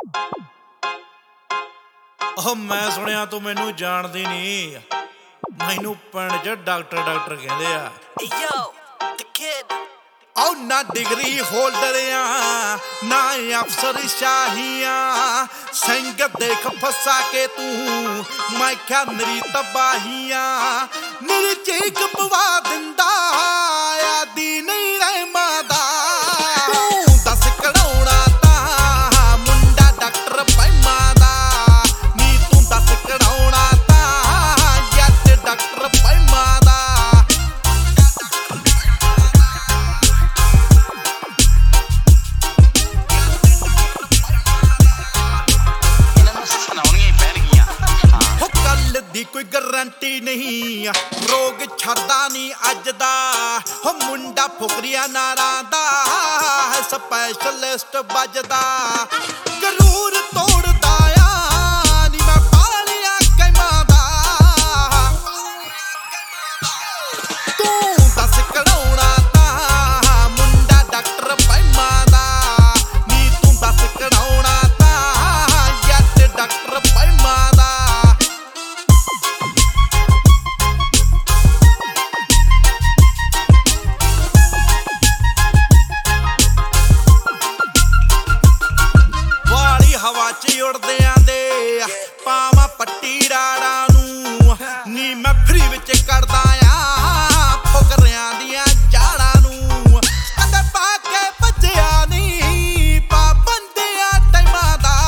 ਉਹ ਮੈਂ ਸੁਣਿਆ ਤੂੰ ਮੈਨੂੰ ਜਾਣਦੀ ਨਹੀਂ। ਮੈਨੂੰ ਪਿੰਡ 'ਚ ਡਾਕਟਰ ਕਹਿੰਦੇ ਆ। Yo, the kid. ਉਹ ਨਾ ਡਿਗਰੀ ਹੋਲਡਰ ਆ ਨਾ ਅਫਸਰ ਸ਼ਾਹੀਆਂ, ਸਿੰਘ ਦੇਖ ਫਸਾ ਕੇ ਤੂੰ ਮੈਂ ਕਿਹਾ ਮੇਰੀ ਤਬਾਹੀਆਂ। ਮੇਰੀ ਚੀਕ ਪਵਾ ਦਿੰਦਾ ਆਦੀ ਨਹੀਂ ਰਹਿਮਾਂ ਦਾ। ਤੂੰ ਦੱਸ ਕਢਾਉਣਾ ਤਾਂ ਮੁੰਡਾ ਡਾਕਟਰ ਪੈਮਾਂ ਦਾ, ਨੀ ਤੂੰ ਦੱਸ ਕਢਾਉਣਾ ਤਾਂ ਜੱਟ ਡਾਕਟਰ ਪੈਮਾਂ ਦਾ। ਦੀ ਕੋਈ ਗਰੰਟੀ ਨਹੀਂ, ਰੋਗ ਛੱਡਦਾ ਨਹੀਂ ਅੱਜ ਦਾ। ਹੋ ਮੁੰਡਾ ਫੁਕਰੀਆ ਨਾਰਾਂ ਦਾ ਹੈ ਸਪੈਸ਼ਲਿਸਟ ਵੱਜਦਾ। ਜ਼ਰੂਰ ਤੋੜਦਾ ਆ ਨੀ ਮੈਂ ਪਾਲਿਆ ਕੈਮਾਂ ਦਾ। ਤੂੰ ਦੱਸ ਕਢਾਉਣਾ ਤਾਂ ਮੁੰਡਾ ਡਾਕਟਰ ਪੈਮਾਂ ਦਾ, ਨੀ ਤੂੰ ਦੱਸ ਕਢਾਉਣਾ ਤਾਂ ਜੱਟ ਡਾਕਟਰ ਪੈਮਾਂ ਦਾ। ਹਵਾ 'ਚ ਉੜਦਿਆਂ ਦੇ ਪਾਵਾਂ ਪੱਟੀ ਰਾੜਾਂ ਨੂੰ, ਨੀ ਮੈਂ ਫਰੀ ਵਿੱਚ ਕੱਢਦਾ ਆ ਫੁਕਰਿਆਂ ਦੀਆਂ ਜਾੜਾਂ ਨੂੰ। ਕਦੇ ਪਾ ਕੇ ਭੱਜਿਆ ਨੀ ਪਾਬੰਦੀਆਂ ਟਾਈਮਾਂ ਦਾ।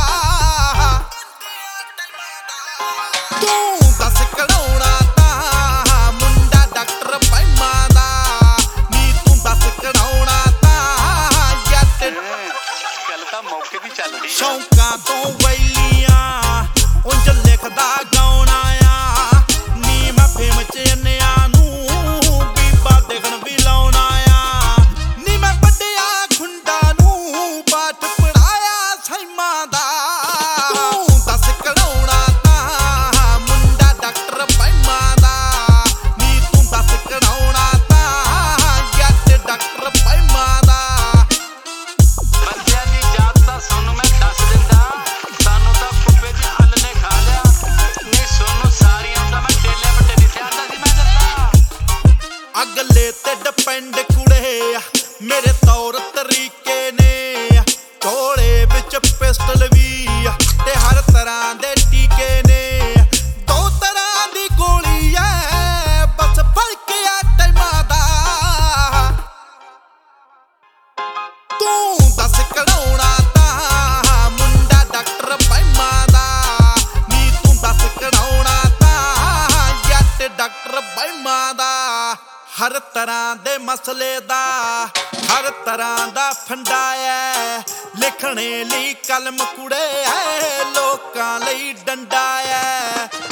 ਤੂੰ ਦੱਸ ਕਢਾਉਣਾ ਤਾਂ ਮੁੰਡਾ ਡਾਕਟਰ ਪੈਮਾਂ ਦਾ, ਨੀ ਤੂੰ ਦੱਸ ਕਢਾਉਣਾ ਤਾਂ ਜੱਟ। ਗੱਲ ਤਾਂ ਮੌਕੇ ਦੀ ਚੱਲ ਰਹੀ। ਸ਼ੌਂਕਾਂ ਤੋਂ ਵੈਲੀਆਂ ਉਂਝ ਲਿਖਦਾ ਗਾਉਣਾ ਆ, ਨੀ ਮੈਂ ਫੇਮ 'ਚ ਅੰਨਿਆਂ ਨੂੰ ਬੀਬਾ ਦੇਖਣ ਵੀ ਲਾਉਣਾ ਆ। ਨੀ ਮੈਂ ਵੱਡਿਆ ਖੁੰਡਾ ਨੂੰ ਪਾਠ ਪੜਾਇਆ ਸੈਮਾਂ ਦਾ। ਤੂੰ ਦੱਸ ਕਢਾਉਣਾ ਤਾਂ ਮੁੰਡਾ ਡਾਕਟਰ ਪੈਮਾਂ ਦਾ, ਨੀ ਤੂੰ ਦੱਸ ਕਢਾਉਣਾ ਤਾਂ ਜੱਟ ਡਾਕਟਰ ਪੈਮਾਂ ਦਾ। ਬੰਦਿਆਂ ਦੀ ਜਾਤ ਤਾਂ ਸਾਨੂੰ ਮੈਂ ਦੱਸ ਦਿੰਦਾ, ਸਾਨੂੰ ਤਾਂ ਕੁੱਪੇ ਦੀ ਹੱਲ ਨੇ ਖਾ ਲਿਆ। ਨਹੀਂ ਸੋਨੂੰ ਸਾਰੀਆਂ ਦਾ ਮੈਂ ਟੇਲੇ ਵੱਟੇ ਨਹੀਂ ਸਿਆਂਦਾ ਸੀ ਮੈਂ ਦੱਸਦਾ। ਅਗਲੇ ਤੇ ਡਿਪੈਂਡ ਕੁੜੇ ਮੇਰੇ ਤੌਰ ਤਰੀਕੇ ਨੇ, ਝੋਲੇ ਵਿੱਚ ਪਿਸਟਲ ਵੀ ਤੇ ਹਰ ਤਰ੍ਹਾਂ ਦੇ ਟੀਕੇ ਨੇ। ਦੋ ਤਰ੍ਹਾਂ ਦੀ ਗੋਲੀ ਐ ਬਸ ਫਰਕ ਆ ਟਾਈਮਾਂ ਦਾ। ਤੂੰ ਦੱਸ ਕਢਾਉਣਾ ਤਾਂ ਮੁੰਡਾ ਡਾਕਟਰ ਪੈਮਾਂ ਦਾ, ਨੀ ਤੂੰ ਦੱਸ ਕਢਾਉਣਾ ਤਾਂ ਜੱਟ ਡਾਕਟਰ ਪੈਮਾਂ ਦਾ। ਹਰ ਤਰ੍ਹਾਂ ਦੇ ਮਸਲੇ ਦਾ ਹਰ ਤਰ੍ਹਾਂ ਦਾ ਫੰਡਾ ਐ, ਲਿਖਣੇ ਲਈ ਕਲਮ ਕੁੜੇ ਐ ਲੋਕਾਂ ਲਈ ਡੰਡਾ ਐ।